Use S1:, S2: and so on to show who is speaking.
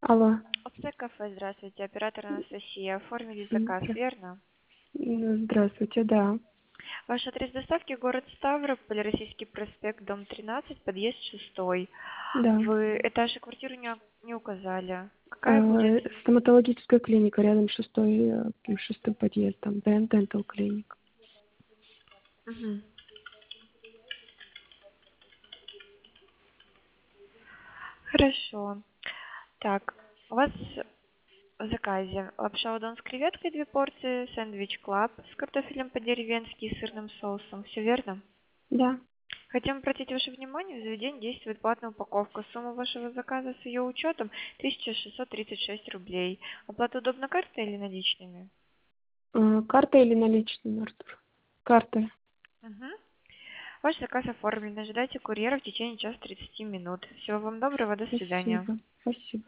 S1: Алло.
S2: Оптовое кафе, здравствуйте. Оператор Анастасия. Оформили заказ,
S1: Здра-
S2: верно?
S1: Здравствуйте, да.
S2: Ваш адрес доставки город Ставрополь, Российский проспект, дом 13, подъезд 6.
S1: Да.
S2: Вы этаж и квартиру не указали. Какая будет?
S1: Стоматологическая клиника рядом с шестым подъездом. Dental Clinic.
S2: Мгм. Хорошо. Так, у вас в заказе лапша удон с креветкой 2 порции, сэндвич клаб с картофелем по-деревенски и сырным соусом. Все верно?
S1: Да.
S2: Хотим обратить ваше внимание, в заведении действует платная упаковка. Сумма вашего заказа с ее учетом 1636 рублей. Оплата удобна картой или наличными?
S1: Карта или наличными, Артур? Карта.
S2: Мгм. Ваш заказ оформлен. Ожидайте курьера в течение часа 30 минут. Всего вам доброго, до свидания.
S1: Спасибо. Спасибо.